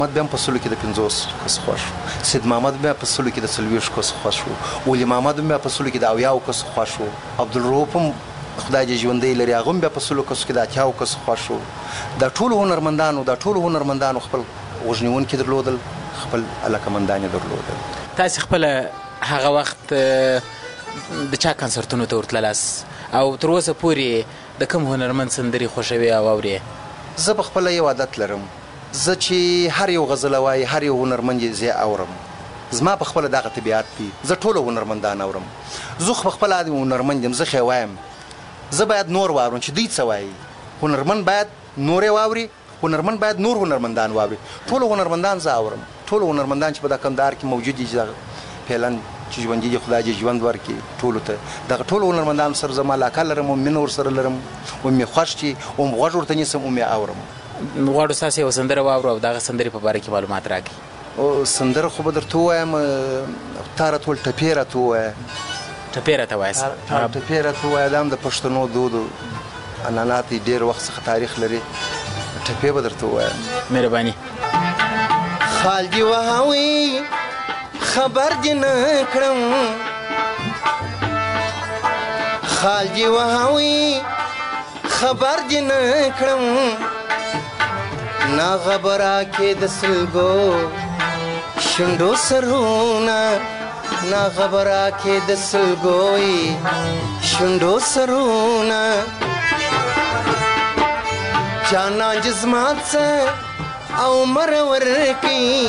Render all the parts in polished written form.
محمد بیا په سلو کې د 50 کس خوښ شو، سید محمد بیا په سلو کې د 40 کس خوښ شو، ولی محمد بیا په سلو کې د 80 کس خوښ شو، عبدالرؤف هم خدای دې ژوندی لري هغه بیا په سلو کس کې د 80 کس خوښ شو. د ټولو هنرمندانو خپل غوږنیونکي درلودل، خپل علاقمندان یې درلودل. تاسې خپله هغه وخت د چا کنسرتونو ته ورتللاست او تر اوسه پورې د کوم هنرمند سندرې خوښوي او اورې؟ زه په خپله یو عادت لرم، زه چې هر یو غزله وایي هر یو هنرمند یې زه اورم. زما په خپله دغه طبیعت دی، زه ټولو هنرمندان اورم. زه خو په خپله هنرمند یم، زه خو یې وایم زه باید نور واورم چې دوی څه وایي. هنرمند باید نور یې واوري، هنرمند باید نور هنرمندان واوري. ټولو هنرمندان زه اورم، ټولو هنرمندان چې په دا کندهار کې موجود دي چې فعلا چې ژوندي دي خدای دې ژوند ورکړي ټولو ته. دغه ټولو هنرمندانو سره زما علاقه لرم، مینه ورسره لرم، ومې خوښ چې وم غوږ ورته نیسم، ومې اورم. غواړو ستاسې یوه سندره واورو او دغه سندرې په باره کې معلومات راکړي. سندره خو به درته ووایم، تا راته ویل ټپې راته ووایه. ټپې راته وایاست؟ ټپې راته ووایه، دا هم د پښتنو دود عنعنات ډېر وخت څخه تاریخ لري. ټپې به درته ووایم. مهرباني. خال دې وهوي خبر دې نه کړم، خال دې وهوي خبر دې نه کړم، نا خبره کې د سلګو شونډو سرونه، نا خبره کې د سلګوي شونډو سرونه، جانا جسمات څه او مرور کی،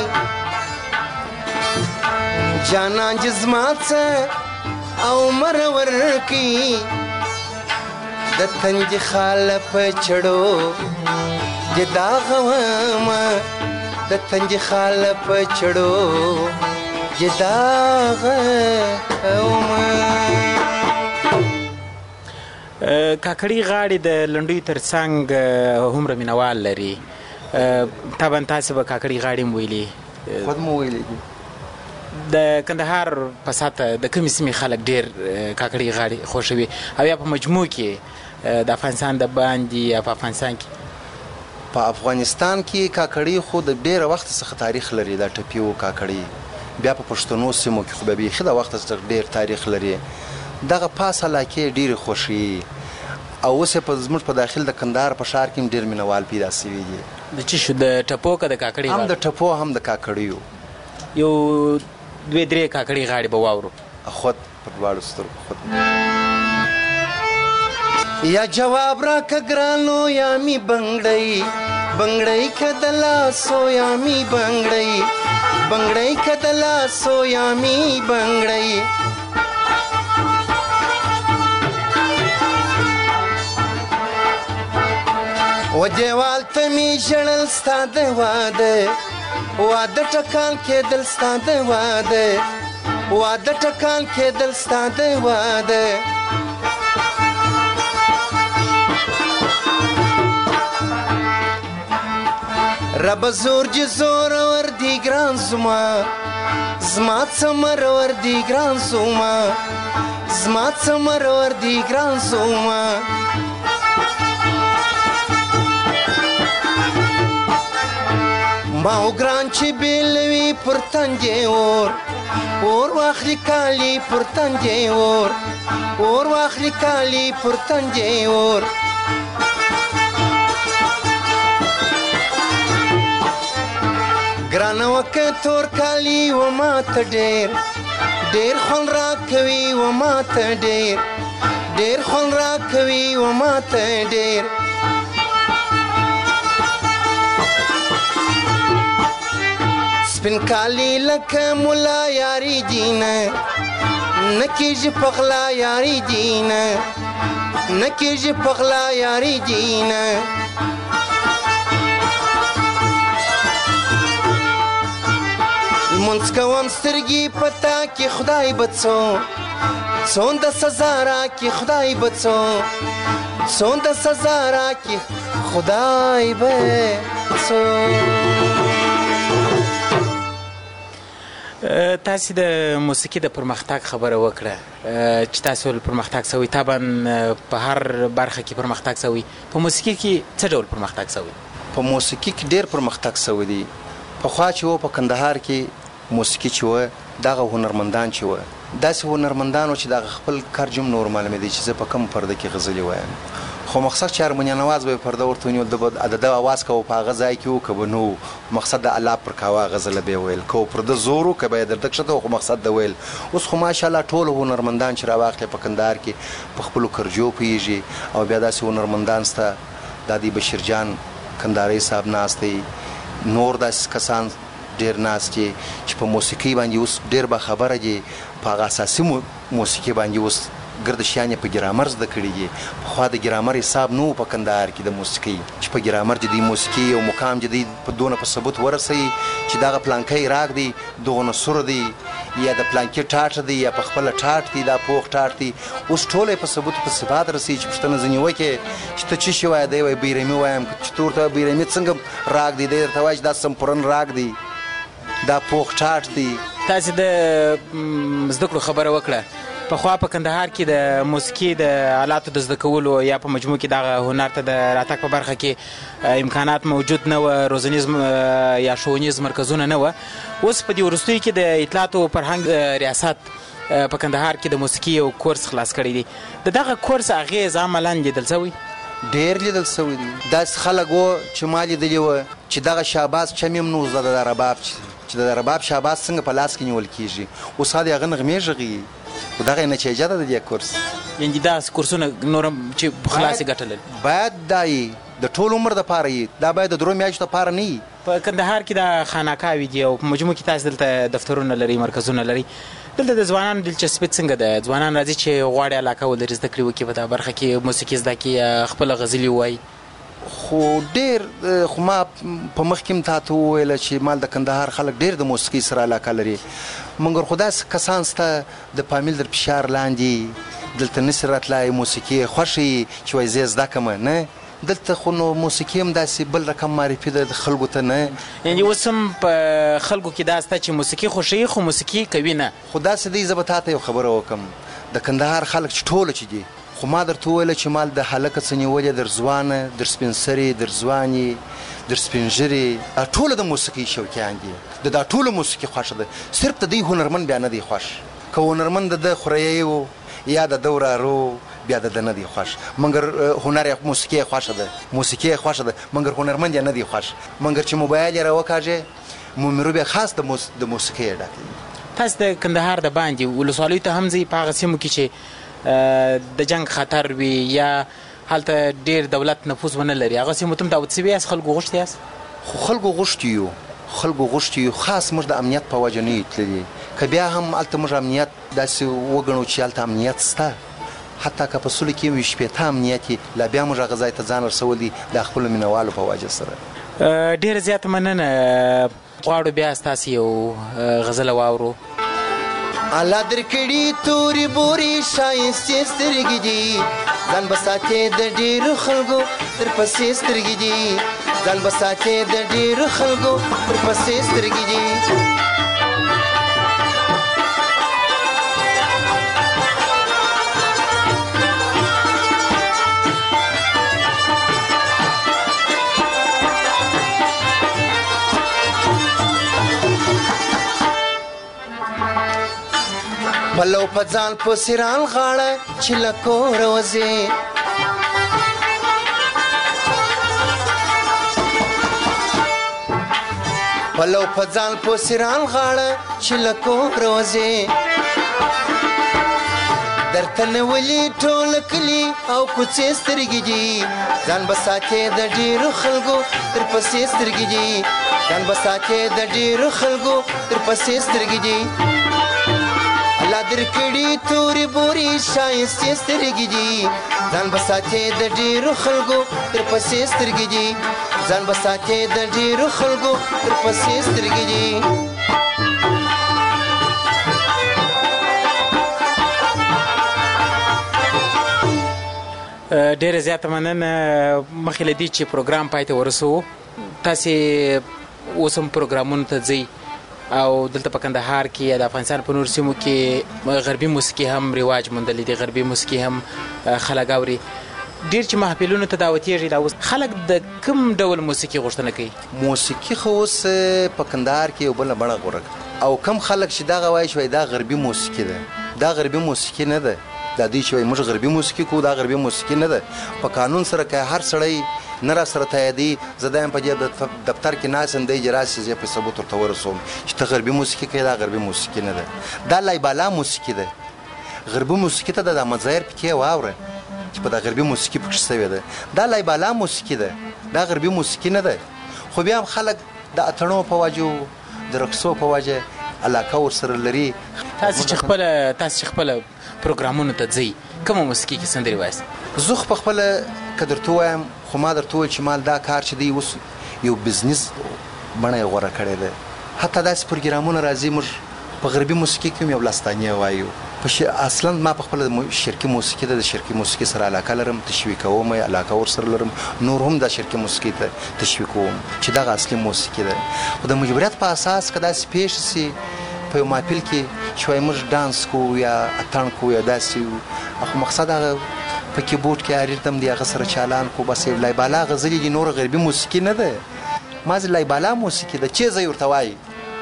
جانا جسمات څه او مرور کی، د تنج خال په چړو جدا غوما، د تنج خال په چړو جدا غوما. کاکړي غاړې د لنډیو تر څنګ هومره مینوال لري. طبعا تاسې به کاکړي غاړې هم ویلي، خود مو ویلي دي. د کندهار په ساته د کومې سیمې خلک ډېر کاکړي غاړې خوښوي او یا په مجموع کې د افغانستان د باندې یا په افغانستان کې؟ په افغانستان کې کاکړي خو د ډېره وخت څخه تاریخ لري، دا ټپي و کاکړي. بیا په پښتنو سیمو کې خو بیا بیخي د وخت څخه ډېر تاریخ لري. دغه پاس علاقې ډېرې خوښي او اوس یې زموږ په داخل د کندهار په ښار کې هم ډېر مینوال پیدا سوي دي. د څه شو، د ټپو که د کاکړي؟ هم د ټپو هم د کاکړیو. یو دوې درې کاکړي غاړې به واورو. خود په دواړو سترګو خود. یا جواب را که ګرانو یا می بنګړی، بنګړی که د لاسو یا می بنګړی، بنګړی که د لاسو یا می بنګړی، و دیوال ته می ژړل ستا د واده، واده ټکان کېدل ستا د واده، واده ټکان کېدل ستا د واده، رب زور جی زور ور دی ګران زما، زما څمر ور دی ګران زما، زما څمر ور دی ګران زما، ما ګران چې بیلوي پر تنجې اور واخلي کالي پر تنجې اور واخلي کالي پر تنجې اور، ګرانه وکه تور کالي و ماته ډېر خوند راکوي و ماته ډېر خوند راکوي و ماته ډېر، سپین کالی لکه ملا یاری جینه، نکیږي پغلا یاری جینه، نکیږي پغلا یاری جینه، لمونځ کوم سترګې پتا کې خدای به څون د سزا راکړي، خدای به څون د سزا راکړي، خدای به تاسې د موسیقي د پرمختګ خبره وکړه چې تاسو پرمختګ سوی، طبعا په هر برخه کې پرمختګ سوی. په موسیقي کې څه ډول پرمختګ سوی؟ په موسیقي کې ډېر پرمختګ سوی دی. پخوا چې و په کندهار کې موسیقي چې وه دغه هنرمندان چې وه داسې هنرمندانو چې دغه خپل کار جم نور معلومېدی چې زه په کوم پرده کې غزلې وایم خو مقصد چې هارمونیه نواز به یې پرده ورته ونیول د ده اواز کوه په هغه ځای کې و که به نه و مقصد د الله پر کاوه غزله به یې ویل که و پرده زور و که به یې درده کښته خو مقصد د ویل اوس خو ماشاءالله ټول هنرمندان چې راواخلې په کندهار کې په خپلو کرجو پوهېږي او بیا داسې هنرمندان سته دا دی بشیر جان کندهاري صاحب ناست دی نور داسې کسان ډېر ناست دي چې په موسیقۍ باندې اوس ډېر باخبره دي په هغه اساسي موسیقي باندې اوس ګرد شیان یې په ګرامر زده کړي دي پخوا د ګرامر حساب نه و په کندهار کې د موسیقۍ چې په ګرامر چې دی موسیقي او مقام چې دی په دونه په ثبوت ورسوي چې دغه پلانکی راګ دی دغه نسور دی یا د پلانکي ټاټ دی یا په خپله ټاټ دی دا پوخ ټاټ دی اوس ټول په ثبوت په صفات رسوي چې پوښتنه ځینې وکړي چې ته څه شی وایې دی وایي بیرمي وایم چې ته ورته بیرمي څنګه راګ دی دی درته وایي چې دا سمپورن راګ دی دا پوخ ټاټ دی تاسې د زده کړو خبره وکړه پخوا په کندهار کې د موسیقي د آلاتو د زده کولو یا په مجموع کې دغه هنر ته د راتګ په برخه کې امکانات موجود نه وه روزنیز یا ښوونیز مرکزونه نه وه اوس په دې وروستیو کې د اطلاعات او فرهنګ ریاست په کندهار کې د موسیقي یو کورس خلاص کړی دی د دغه کورس اغېز عملا لیدل شوی ډېر لیدل شوی دی داسې خلک وو چې ما لیدلي وه چې دغه شهباز چم یم نه زده د رباب چې د رباب شهباز څنګه په لاس کې نیول کېږي اوس د هغه نغمې غږیږي خو دغه نتیجه ده د دې کورس یعنې داسې کورسونه نور هم چې خلاصې ګټه لري باید دا د ټول عمر دپاره یي دا باید د 3 میاشتو دپاره نه وي په کندهار کې دا خانقاوې دي او په مجموع کې تاسې دلته دفترونه لري مرکزونه لري دلته د ځوانانو دلچسپي څنګه ده ځوانان راځي چې غواړي علاقه ولري زده کړې وکړي په دا برخه کې موسیقي زده کړي یا خپله غزلې ووایي خو ډېر خو ما په مخکې هم تا ته وویله چې مال د کندهار خلک ډېر د موسیقۍ سره علاقه لري مګر خو داسې کسان شته د فامیل در فشار لاندې دلته نسي راتلی موسیقي یې خوښه وي چې وایي زه یې زده کړمه نه دلته خو نو موسیقي هم داسې بل رقم معرفي ده د خلکو ته نه یعنې اوس هم په خلکو کې دا شته چې موسیقي خوښوي خو موسیقي کوي نه خو داسې دی زه به تا ته یو خبره وکړم د کندهار خلک چې ټوله چې دي خو ما درته وویله چې مال د هلکه څه نیولې در ځوانه در سپین سرې در ځوانې در سپین ږیرې دا ټوله د موسیقۍ شوقیان دي د دا ټوله موسیقي خوښه ده صرف د دوی هنرمند بیا نه دی خوښ که هنرمند د ده خوریی و یا د ده ورارو بیا د ده نه دی خوښ مګر هنر یې موسیقي یې خوښه ده موسیقي یې خوښه ده مګر هنرمند یې نه دی خوښ مګر چې موبایل یې راوکاږې مومرو بیا خاص د موسیقۍ یې ډک دی تاسې د کندهار د باندې ولسوالیو ته هم ځئ په هغه سیمو کې چې د جنگ خطر وي یا هلته ډېر دولت نفوذ ونه لري هغه سیمو ته هم دعوت شوي یاست خلکو غوښتي یاست خو خلکو غوښتي یو خاص موږ د امنیت په وجه نه یو تللي که بیا هم هلته موږ امنیت داسې وګڼو چې هلته امنیت شته حتی که په سلو کې یو شپېته امنیت یې لا بیا موږ هغه ځای ته ځان رسول دي د خپلو مینهوالو په وجه سره ډېره زیاته مننه غواړو بیا ستاسې یو غزله واورو الله درکړي تورې بورې ښایستې سترګې دي ځان به ساتې د ډېرو خلکو در پسې سترګې دي ځان به ساتې د ډېرو خلکو در پسې سترګې دي پلو په ځان په سیران غاړه چې له کوره وځې پلو په ځان په سیران غاړه چې له کوره وځې درته نیولي ټول کلي او کوڅې سترګې دي ځان به ساتې د ډېرو خلکو در پسې سترګې دي ځان به ساتې د ډېرو خلکو در پسې سترګې دي الله درکړي تورې بورې ښایستې سترګې دي ځان به ساتې د ډېرو خلکو در پسې سترګې دي ځان به ساتې د ډېرو خلکو در پسې سترګې دي ډېره زیاته مننه مخکې له دې چې پروګرام پای ته ورسوو تاسې اوس هم پروګرامونو ته ځئ او دلته په کندهار کې یا د افغانستان په نور سیمو کې غربي موسیقي هم رواج موندلی دی غربي موسیقي هم خلک اوري ډېر چې محفلونو ته دعوتېږي دا اوس خلک د کوم ډول موسیقي غوښتنه کوي؟ موسیقي خو اوس په کندهار کې یو بله بڼه غوره او کم خلک چې دغه وایي چې دا غربي موسیقي ده، دا غربي موسیقي نه ده. دا دوی چې وایي موږ غربي موسیقي کوو، دا غربي موسیقي نه ده. په قانون سره که هر سړی نه را سره تاییدي، زه دا یم په دې دفتر کې ناست یم، دی چې راسي زه په ثبوت ورته ورسوم چې ته غربي موسیقي کوې، دا غربي موسیقي نه ده. دا لایبالا موسیقي ده. غربي موسیقي ته د مظاهر پکې واوره چې په دا غربي موسیقي پکې شوې ده. دا لایبالا موسیقي ده، دا غربي موسیقي نه ده. خو بیا هم خلک د اتڼو په وجه د رقصو په وجه علاقه ورسره لري. تاسو چې خپله پروګرامونو ته ځئ کومه موسیقي کې سندرې وایاست؟ زه خو په خپله که درته ووایم خو ما درته وویل چې مال دا کار چې دی اوس یو بزنس بڼه یې غوره کړې ده. حتی داسې پروګرامونه راځي موږ په غربي موسیقي کې هم یو لاستانیه وایو. اصلا ما په خپله شرقي موسیقي ته د شرقي موسیقي سره علاقه لرم، تشویقوم یې، علاقه ورسره لرم. نور هم دا شرقي موسیقي ته تشویقوم چې دغه اصلي موسیقي ده. خو د مجبوریت په اساس که داسې پیښ شي په یو محفل کې چې وایي موږ ډانس کوو یا اتڼ کوو یا داسې، خو مقصد هغه په کیبورډ کې اریردم دی هغه سره چالان کو، بس یو لایبالا غزلې دي، نور غربي موسیقي نه ده. ما زه لایبالا موسیقي ده. چې زه ورته وایي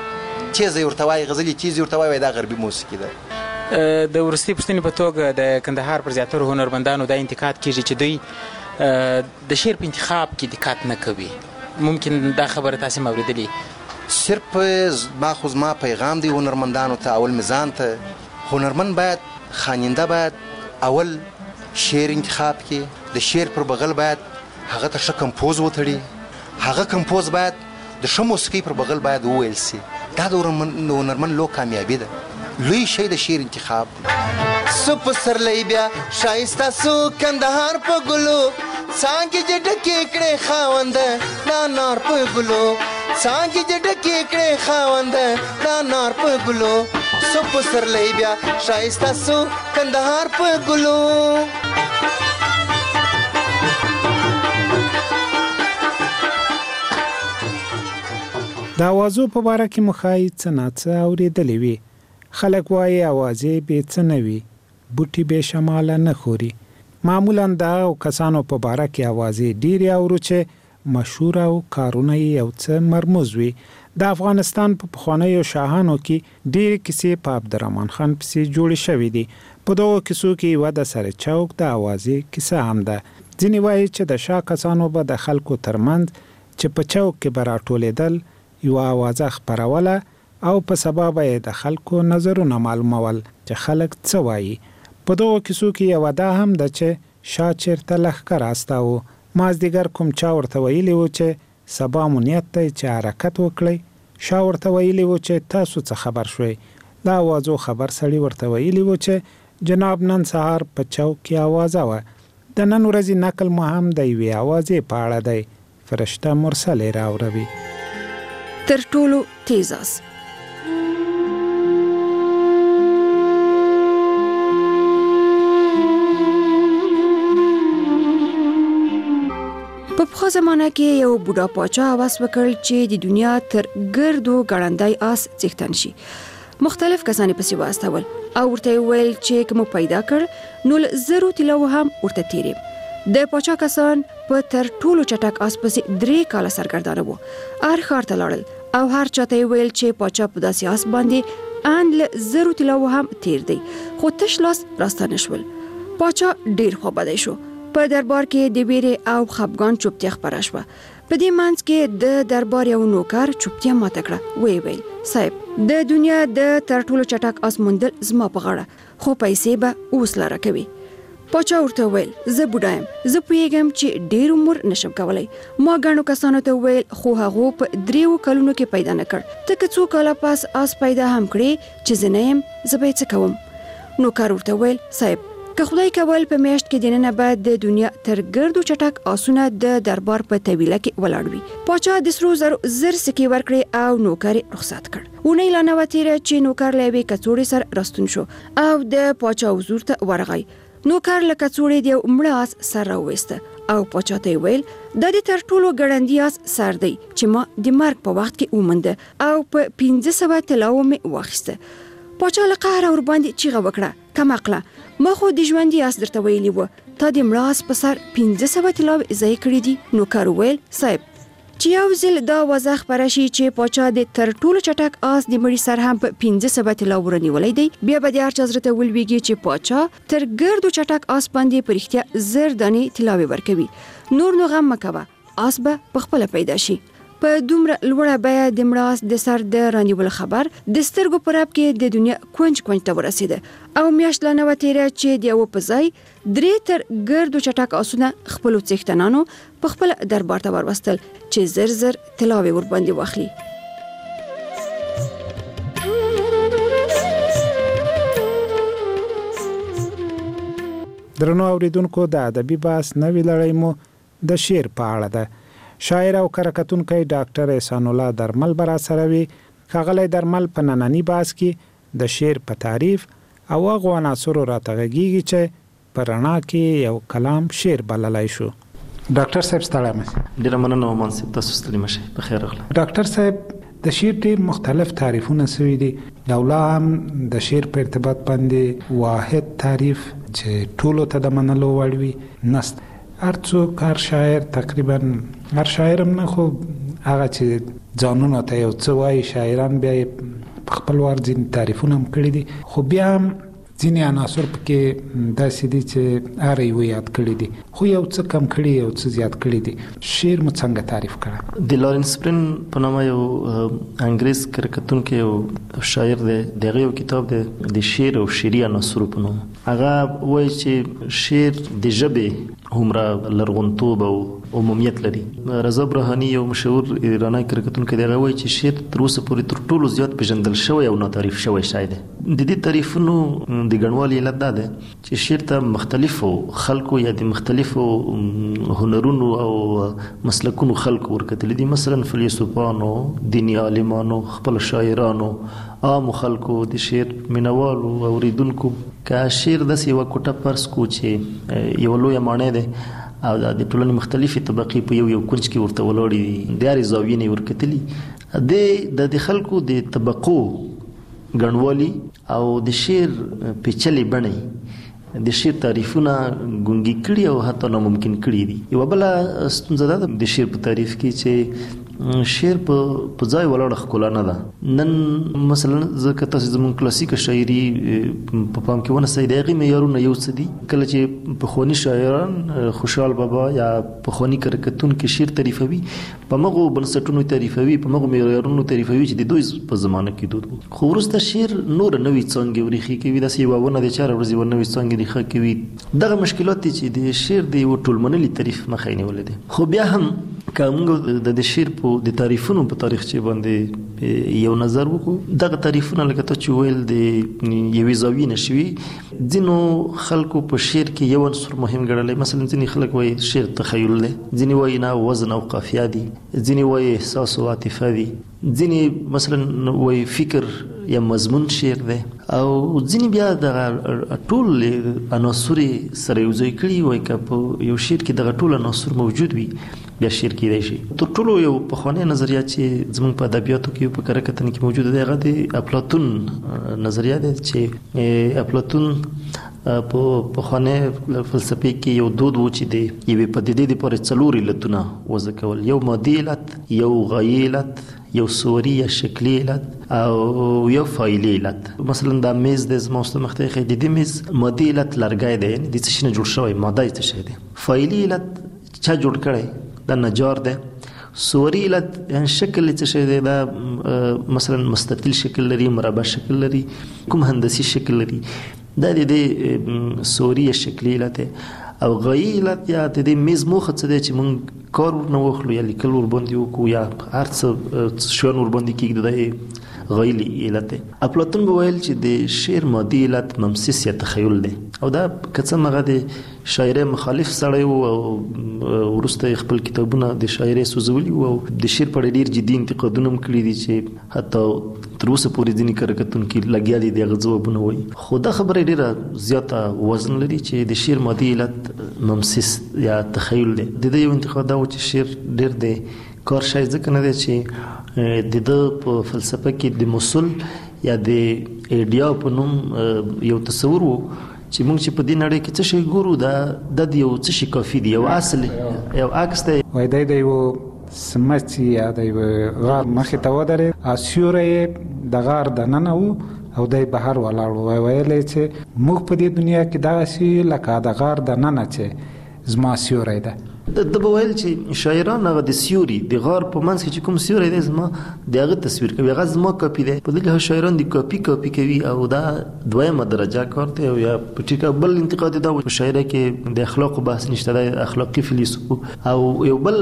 غزلې چې زه ورته وایي دا غربي موسیقي ده. د وروستۍ پوښتنې په توګه د کندهار پر زیاترو هنرمندانو دا انتقاد کېږي چې دوی د شعر په انتخاب کې دقت نه کوي. ممکن دا خبره تاسې هم اورېدلې؟ صرف زما پیغام دی هنرمندانو ته، اول میزان ته هنرمند باید خواننده باید اول شعر انتخاب کړي، د شعر پر بغل باید هغه ته ښه کمپوز وتړي، هغه کمپوز باید د ښه موسیقۍ پر بغل باید وویل سي. دا د هنرمند لو کامیابي ده. لوی شی د شعر انتخاب دی. سو پسرلی بیا ښایسته سو کندهار په ګلو، څانګې چې ډکې کړې خاونده دا نار په ګلو، څانګې چې ډکې کړې خاونده دا نار په ګلو. سو پسرلی بیا ښایسته سو کندهار په ګلو. د اوازو په باره کې مو ښایي څه ناڅه اورېدلې وي. خلک وایي اوازې بې څه نه وي، بوټي بې شماله نه خوري. معمولا د هغو کسانو په باره کې اوازې ډېرې اورو چې مشهور او کارونه یې یو څه مرموز وي. د افغانستان په پخوانیو شاهانو کې ډېرې کیسې په عبدالرحمن خان پسې جوړې شوې دي. په دغو کیسو کې یوه د سر چوک د اوازې کیسه هم ده. ځینې وایي چې د شاه کسانو به د خلکو ترمنځ چې په چوک کې به راټولېدل یوه اوازه خپروله او په سبب یې د خلکو نظرونه معلومول چې خلک څه وایي. په دغو کیسو کې یوه دا هم ده چې شاه چېرته لښکر استاوه. مازدیګر کوم چا ورته ویلي و چې سبا مو نیت دی چې حرکت وکړئ. شاه ورته ویلي و چې تاسو څه خبر شوئ. د اوازو خبر سړي ورته ویلي و چې جناب نن سهار په چوک کې اوازه وه. د نن ورځې نقل مو هم د یوې اوازې په اړه دی. فرشته مرسلې راوروي. تر ټولو تیز آس. په پخوا زمانه کې یو بوډا پاچا هوس وکړ چې د دنیا تر ګردو ګړندی آس څښتن شي. مختلف کسان پسې واستول او ورته ویل چې کوم پیدا کړ نو زرو تلو هم ورته تیرې. د پاچا کسان په تر ټولو چټک آس پسې 3 کاله سرګردانه وو. هر ښار ته لاړل او هر چاته ویل چې پاچا په داسې آس باندې ان له زرو تلو هم تیر دی، خو تش لاس راستانه شول. پاچا ډیر خوابدی شو. په دربار کې د ویرې او خپګان چوپتیا خپره شوه. په دې منځ کې د دربار یو نوکر چوپتیا ماته کړه. ویل صاحب د دنیا د تر ټولو چټک آس موندل زما په غاړه، خو پیسې به اوس لاره کوي. پاچا ورته ویل زه بوډا یم، زه پوهیږم چې ډیر عمر نشم کولی. ما ګڼو کسانو ته ویل خو هغه په 3 کلونو کې پیدا نه کړ. ته که 2 کاله پس آس پیدا هم کړې چې زه نه یم، زه به څه کوم؟ نوکر ورته ویل صاحب که خدای کول په میاشت کې دننه بعد د دنیا تر ګردو چټک آسونه د دربار په طویله کې ولاړ وي. پاچا د سرو زرو زر سکې ورکړې او نوکر رخصت کړ. اونۍ لا نه وتیره چې نوکر له یوې کڅوړې سره راستون شو او د پاچا حضور ته ورغی. نوکر له کڅوړې د یو مړه آس سر راوویسته او پاچا ته ویل دا د تر ټولو ګړندی آس سر دی چې ما د مرګ په وخت کې ومنده او په 1500 طلاوو مې واخیسته. پاچا له قهره ور باندې چیغه وکړه کم عقله، ما خو د ژوندي آس درته ویلی و، تا د مړاس په سر 1500 طلاوې ځای کړې دي. نوکر ویل صاحب چې یو ځل دا وضع خبره شي چې پاچا د تر ټولو چټک آس د مړي سر هم په 1500 طلاوې رانیولی دی، بیا به د هر چا زړه ته ولویږي چې پاچا تر ګردو چټک آس باندې په رښتیا 1000 دانې طلاوې ورکوي. نور نو غم مه کوه، آس به پخپله پیدا شي. په دومره لوړه بیه د مړاس د سر د رانیول خبر د سترګو په رپ کې د دنیا کونج ته ورسېده او میاشت لا نه وه تېره چې د یوه په ځای 3 تر ګردو چټک آسونه خپلو څښتنانو په خپل دربار ته وروستل چې زر زر طلاوې ورباندې واخلي. درنو اوریدونکو، د ادبي بحث نوې لړۍ مو د شعر په اړه ده. شاعر او کرکټونکی ډاکټر احسان الله درمل برا سره وی. ښاغلی درمل په نننی بحث کې د شعر په تعریف او هغو عناصرو راتغږیږي چې په رڼا کې یو کلام شعر بللی شو. ډاکټر صاحب ستړی مشئ. ډېره مننه ومان صاحب، تاسو ستړي مشئ، په خیر راغله. ډاکټر صاحب د شعر ډېر مختلف تعریفونه سوي دي، او لا هم د شعر په ارتباط باندې واحد تعریف چې ټولو ته د منلو وړ وي نست. هر څوک، هر شاعر، تقریبا هر شاعر هم نه، خو هغه چې ځانونه ته یو څه وایي شاعران بیا په خپل وار ځینې تعریفونه هم کړي دي، خو بیا هم ځینې عناصر پکې داسې دي چې هر یو یاد کړي دي، خو یو څه کم کړي، یو څه زیات کړي دي. شعر مو څنګه تعریف کړه؟ د لارنس برن په نامه یو انګریز کرکټونکی یو شاعر دی، دغه یو کتاب دی د شعر او شعري عناصرو په نوم. هغه وایي چې شعر د ژبې هومره لرغونتوب او عمومیت لري. رضا برهاني یو مشهور ایرانی کرکټونکی دی، هغه وایي چې شعر تر اوسه پورې تر ټولو زیات پیژندل شوی او ناتعریف شوی شی دی. د دې تعریفونو د ګڼوالي علت دا ده چې شعر ته مختلفو خلکو یا د مختلفو هنرونو او مسلکونو خلکو ورکتلي دي. مثلا فیلسوفانو، دیني عالمانو، خپل شاعرانو، عام خلکو، د شعر مینوالو، اوریدونکو. که شعر داسې یوه کوټه فرض کړو چې یوه لویه ماڼۍ ده او د ټولنې مختلفې طبقې په یو کونج کې ورته ولاړې دي، د هرې زاویې نه یې ورکتلي، د خلکو د طبقو ګڼوالي او د شعر پیچلې بڼې د شعر تعریفونه ګونګي کړي او حتی ناممکن کړي دي. یوه بله ستونزه دا ده د شعر په تعریف کې چې شعر په ځای ولاړه ښکلا نه ده. نن مثلا ځکه تاسو زموږ کلاسیکه شاعري په پام کې ونیسئ، د هغې معیارونه یو څه دي. کله چې پخواني شاعران خوشحال بابا یا پخواني کرکټونکي شعر تعریفوي، په مغو بنسټونو تعریفوي، په مغو معیارونو تعریفوي چې د دوی په زمانه کې دود و. خو وروسته شعر نور نوې څانګې ورېښې کوي، داسې یوه ونه د 4 ورځې یوه نوې څانګې ریښه کوي. دغه مشکلات دي چې د شعر د یوه ټولمنلي تعریف مخه یې نیولی دی. خو بیا هم که موږ د شعر د تعریفونو په تاریخچې باندې یو نظر وکړو، دغه تعریفونه لکه ته چې ویل د یوې زاویې نه شوي. ځینو خلکو په شعر کې یو عنصر مهم ګڼلی، مثلا ځینې خلک وایي شعر تخیل دی، ځینې وایي نه وزن او قافیه دي، ځینې وایي احساس او عاطفه دي، ځینې مثلا وایي فکر یا مضمون شعر دی، او ځینې بیا دغه ټول عناصر سره یو ځای کړي وایي که په یو شعر کې دغه ټول عناصر موجود وي بیا شعر کېدای شي. تر ټولو یو پخوانی نظریه چې زموږ په ادبیاتو کې په کره کتنه کې موجوده دی، هغه د افلاطون نظریه ده چې افلاطون په پخوانی فلسفې کې یو دود و چې د یوې پدیدې دپاره 4 علتونه وضع کول، یو مادي علت، یو غایې علت، یو صوري یا شکلي علت او یو فاعلي علت. مثلا دا میز دی زما اوس ته مخ ته ایښی، د دې میز مادي علت لرګی دی، یعنې د څه شي نه جوړ شوی، ماده یې څه شی دی. فاعلي علت چا جوړ کړی؟ دا نجار دی. صوري علت یعنې شکل یې څه شی دی؟ دا مثلا مستطیل شکل لري، مربع شکل لري، کوم هندسي شکل لري، دا د دې صوري یا شکلي علت دی. او غایې علت یا د دې میز موخه څه دی چې موږ کار ورنه واخلو یا لیکل ورباندې وکړو یا هر څه شیان ورباندې کېږدو، دا یې غایې علت دی. افلاطون به ویل چې د شعر مادي علت ممسس یا تخیل دی، او دا که څه هغه د شاعرۍ مخالف سړی و او وروسته خپل کتابونه د شاعرۍ سوځولي و او د شعر په اړه ډېر جدي انتقادونه هم کړي دي چې حتی تر اوسه پورې ځینې کرکټونکي لګیا دي د هغه ځوابونه وایي. خو دا خبره ډېره زیاته وزن لري چې د شعر مادي علت ممسس یا تخیل دی. د دې یو انتقاد دا و چې شعر ډېر د کار شی ځکه نه دی چې د ده په فلسفه کې د مسل یا د ایډیا په نوم یو تصور و چې موږ چې په دې نړۍ کې څه شی ګورو دا د یو څه شي کافي دی، یو اصل یو عکس دی. وای د یو سمڅ یا د یو غار مخې ته ودرېد، سیوری د غار دننه و او دی بهر ولاړ و. ویلی چې موږ په دې دنیا کې دغسې لکه د غار دننه چې زما سیوری ده. د به ویل چې شاعران هغه د سیوري د غار په منځ کې چې کوم سیوری دی زما د هغه تصویر کوي، هغه زما کاپي دی. په دې لحاظ شاعران د کاپي کوي او دا دویمه درجه کار دی. او یا په ټیکه بل انتقاد دا و په شاعرۍ کې د اخلاقو بحث نشته، د اخلاقي فلسفو. او یو بل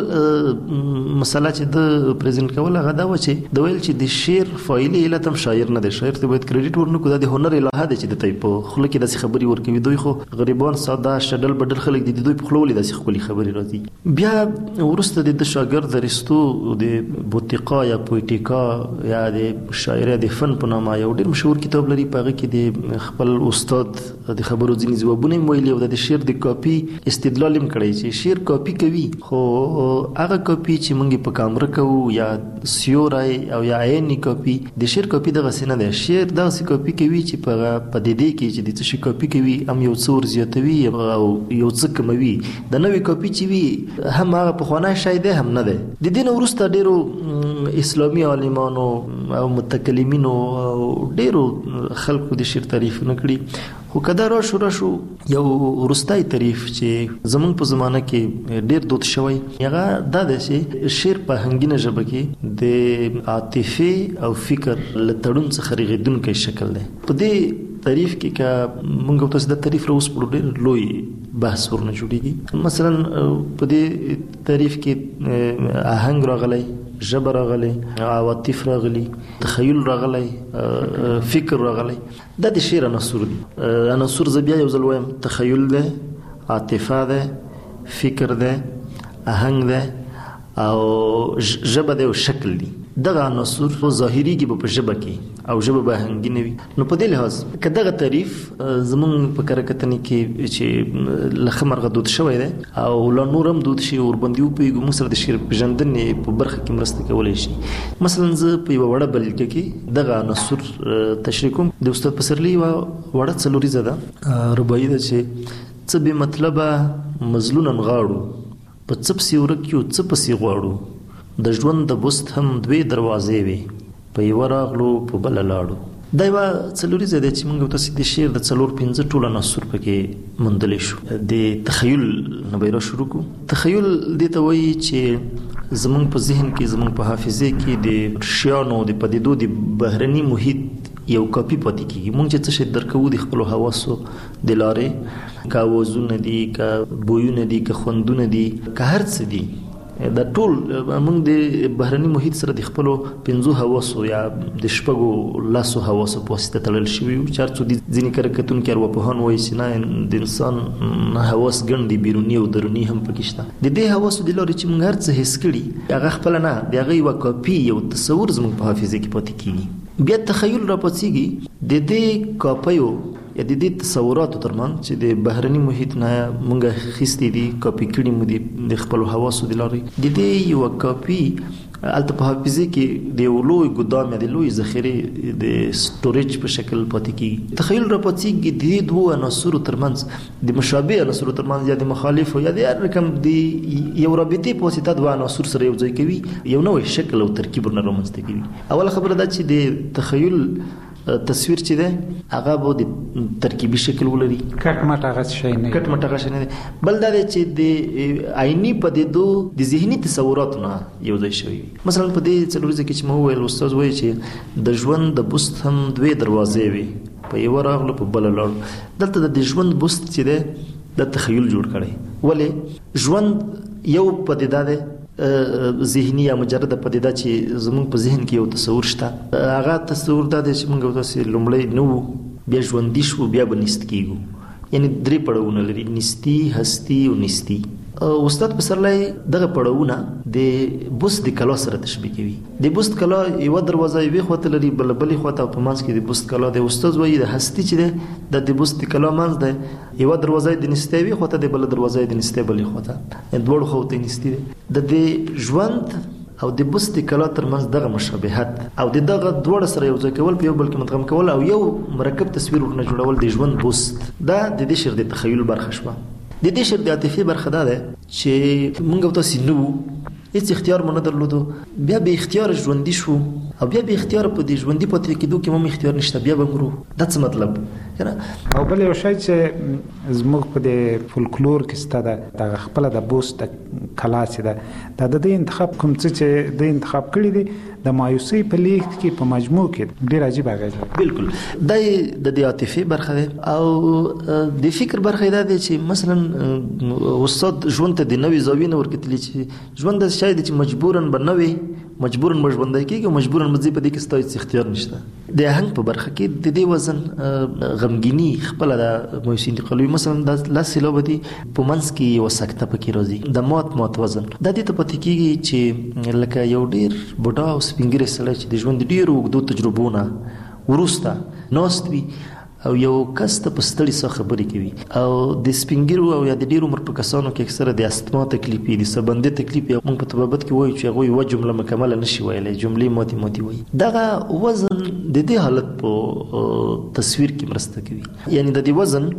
مسله چې د پریزنټ کول هغه دا و چې د ویل چې د شعر فاعل علت هم شاعر نه دی، شاعر ته باید کریډیټ ورنکړو، دا د هنر الهه دی چې د تی په خوله کې داسې خبرې ورکوي. دوی خو غریبان ساده شډل بدل خلک دي، دوی په خوله ولې داسې ښکلې خبرې راځي. بیا وروسته د شاګرد ارسطو د بوتیقا یا پویټیکا یا د شاعرۍ د فن په نامه یو ډېر مشهور کتاب لري، په هغه کې د خپل استاد د خبرو ځینې ځوابونه یې ویلي او د شعر د کاپي استدلال یې کړی چې شعر کاپي کوي، خو هغه کاپي چې موږ په کامره کوو یا سیوری او یا عیني کاپي، د شعر کاپي دغسې نه دی. شعر دغسې کاپي کوي چې په پدیدې کې چې د څه شي کاپي کوي هم یو څه ور زیاتوي او یو څه کموي. د نوې کاپي چې وي هم هغه پخوانی شی دی هم نه دی. د دې نه وروسته ډېرو اسلامي عالمانو او متکلمینو او ډېرو خلکو د شعر تعریفونه کړي. خو که دا راشو یو وروستی تعریف چې زمونږ په زمانه کې ډېر دود شوی هغه دا دی چې شعر په آهنګینه ژبه کې د عاطفې او فکر له تړون څخه رغېدونکی شکل دی. په دې تعریف کې که موږ تاسو د تعریف را وسپړو ډېر لوی بحث ورنه جوړیږي. مثلا په دې تعریف کې آهنګ راغلی، ژبه راغلی، عواطف راغلی، تخیل راغلی، فکر راغلی. دا د شعر عناصر دي. عناصر زه بیا یو ځل وایم، تخیل دی، عاطفه ده، فکر ده، آهنګ ده او ژبه ده او شکل دي. دغه عناصر ظاهریږي په ژبه کې او ژبه به آهنګینه وي. نو په دې لحاظ که دغه تعریف زمونږ په کره کتنې کې چې له ښه مرغه دود شوی دی او لا نور هم دود شي ورباندې وپوهېږو، موږ سره د شعر پېژندنې په برخه کې مرسته کولی شي. مثلا زه په یوه وړه بلګه کې دغه عناصر تشریح کوم. د استاد پسرلي یوه وړه څلوریزه ده رباعي ده چې څه بې مطلبه مزلونه نغاړو، په څه پسې ورک یو څه پسې غواړو، د ژوند د بست هم دوې دروازې وي، په یوه راغلو په بله لاړو. دا یوه څلوریزه ده چې موږ تاسې د شعر د 4-5 ټول عناصر پکې موندلی شو. د تخیل نه به یې را شروع کړو. تخیل دې ته وایي چې زموږ په ذهن کې، زموږ په حافظې کې د شیانو د پدیدو د بهرني محیط یو کاپي پاتې کېږي. موږ چې څه شی درکوو د خپلو حواسو د لارې، که اوازونه دي، که بویونه دي، که خوندونه دي، که هر څه دي، دا ټول موږ د بهرني محیط سره د خپلو 5 حواسو یا د 6 حواسو په واسطه تړل شوي یو. چې هر څو ځینې کره کتونکي ارواپوهان وایي چې نه، د انسان حواس ګڼ دي، بیروني او دروني هم پکې شته. د دې حواسو د لارې چې موږ هر څه حس کړي هغه خپله نه، د هغه یوه کاپي، یو تصور زموږ په حافظه کې پاتې کېږي. بیا تخیل راپاڅېږي د دې کاپیو یا د دې تصوراتو ترمنځ چې د بهرني محیط نه موږ اخیستې دي، کاپي کړي مو دي د خپلو حواسو د لارې، د دې یوه کاپي هلته په حافظې کې د یو لوی ګدام یا د لوی ذخیرې د سټوریج په شکل پاتې کېږي. تخیل راپاڅېږي د دې 2 عناصرو ترمنځ، د مشابه عناصرو ترمنځ یا د مخالفو یا د هر رقم د یو رابطې په واسطه 2 عناصر سره یو ځای کوي، یو نوی شکل او ترکیب ورنه رامنځته کوي. اوله خبره دا چې د تخیل تصویر چې ده هغه به د ترکیبي شکل ولري، کټ مټ هغه شی نه دی. بل دا دی چې د عیني پدیدو د ذهني تصوراتو نه یو ځای شوي وي. مثلا په دې څلوریزه کې چې ما وویل، استاد وایي چې د ژوند د بست هم 2 دروازې وي، په یوه راغلو په بله لاړو. دلته د ژوند بست چې دی د تخیل جوړ کړی. ولې ژوند یو پدیده ده ذهني یا مجرد پدیده چې زموږ په ذهن کې یو تصور شته. هغه تصور دا دی چې موږ تاسې لومړی نه وو، بیا ژوندي شو، بیا به نیست کېږو. یعنی 3 پړاوونه لري، نیستي، هستي او نیستي. استاد پسرلی دغه پړاوونه د بست د کلا سره تشبیه کوي. د بست کلا یوه دروازه یوې خواته لري، بله بلې خواته، او په منځ کې د بست کلا دی. استاد وایي د هستي چې دی د بست د کلا منځ دی، یوه دروازه د نیستۍ یوې خواته دی، بله دروازه د نیستۍ بلې خواته، دواړو خواته نیستي دی. د ژوند او د بست کلا ترمنځ دغه مشابهت او دغه دوړ سره یو ځای کول په یو بل کې مدغم کول او یو مرکب تصویر ورنه جوړول د ژوند بست دا د دې شعر د تخیل برخه شوه. د دې شعر د عاطفي برخه دا ده چې موږ تاسو نو هیڅ اختیار مو نه درلودو، بیا به اختیار ژوندۍ شو او بیا به اختیار په دې ژوندۍ پاتې کېدو کې مو اختیار نشته، بیا به مرو. دا څه مطلب او بل یو شی چې زموږ په د فولکلور کې ستاسو د خپل د بوست کلا چې د انتخاب کوم څه چې د انتخاب کړی دی د مایوسی په لیک کې په مجموع کې ډیر عجیب غږی. بالکل د عاطفي برخه ده او د فکر برخه ده چې مثلا استاد ژوند ته د نوې زاویې نه ورکتلی چې ژوند د شاید چې مجبورن بنوي مجبورن مژوندای کیږي او مجبورن مزي په دې کې ستاسو اختیار نشته. د هنګ په برخه کې د دې وزن غمګینی خپل د موسیقي انتقالوي مثلا د لاس سیلاب دي په منځ کې یو سکته پکې راځي د مات وزن د دې ته پاتې کیږي چې لکه یو ډیر بوډا او سپینګری سره چې د ژوند ډیر وګړو تجربونه ورسته نوست وي او یو کس ته په ستړي سره خبرې کوي او د سپینګرو او یا د ډیر عمر په کسانو کې اکثره د استما تکلیف دي، سبندې تکلیف یا موږ په طبابت کې وایو چې هغه یو جمله مکمله نشي ویلای، جملې ماتي وایي. دغه وزن د دې حالت په تصویر کې مرسته کوي، یعنی د دې وزن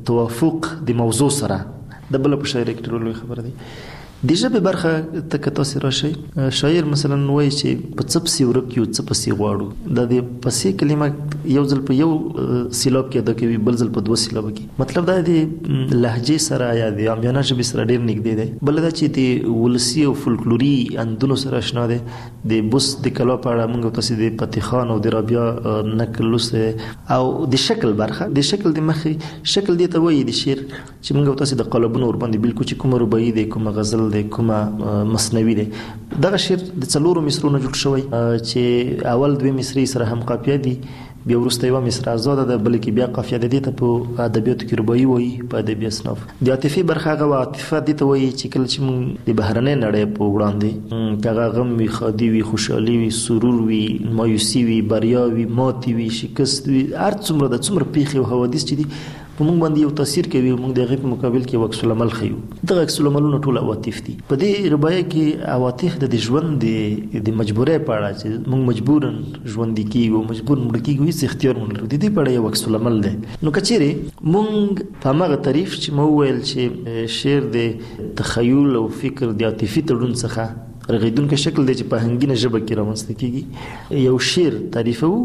توافق د موضوع سره د بل په شاعر کې ټولوي خبره دی. د ژبې برخه ته که تاسو راشئ شاعر مثلا وایي چې په څه پسې ورک یو څه پسې غواړو، د دې پسې کلمه یو ځل په یو سیلاب کې ادا کوي بل ځل په دوه سیلاب کې. مطلب دا د لهجې سره یا د عامیانه ژبې سره ډېر نږدې دی. بل دا چې د ولسي او فولکلوري اندونو سره اشنا دی. د بست د کلا په اړه موږ تاسو د فتح خان او د رابعه نقل لوسته او د شکل برخه د شکل د مخې شکل دی ته وایي د شعر چې موږ تاسو د قالبونو ور باندې بالکل چې کومه رباعي دی کومه غزل د کومه مصنوي دی. دغه شعر د څلورو مصرونو جوړ شوی چې اول دوه مصري سره هم قافیه دي، بیا وروسته یو مصر آزاده ده بلکې بیا قافیه د دې ته په ادبیاتو کې رباعي وایي په ادبي اصناف. د عاطفي برخه هغه عاطفه دې ته وایي چې کله چې موږ د بهرنۍ نړۍ په وړاندې هغه غم وي، ښادي وي، خوشحالي وي، سرور وي، مایوسي وي، بریا وي، ماتې وي، شکست وي، هر څومره د څومره پیښې او حوادث چې دي په موږ باندې یو تاثیر کوي، موږ د هغې په مقابل کې یو عکس العمل ښیو. دغه عکس العملونه ټول عواطف دي. په دې رباعي کې عواطف د ژوند د مجبورۍ په اړه چې موږ مجبورن ژوندي کیږو، مجبور مړه کیږو، هېڅ اختیار نه لرو، د دې په اړه یو عکس العمل دی. نو که چیرې موږ په هماغه تعریف چې مو وویل چې شعر د تخیل او فکر د عاطفي تړون څخه رغېدونکی شکل دی چې په هنګینه ژبه کې رامنځته کیږي، یو شعر تعریفوو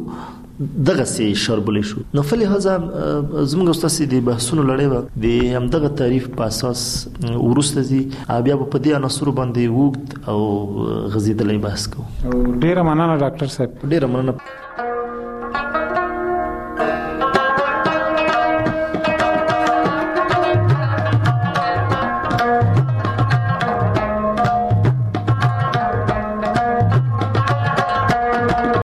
دغه سي شربلی شو. نو فلهذا زموږ استاد د بحثونو لړۍ و د همدغه تعریف په اساس ورسته دي بیا په دې عناصر باندې وګت او غزیدلې بحث کوو. ډیره مننه ډاکټر صاحب. ډیره مننه.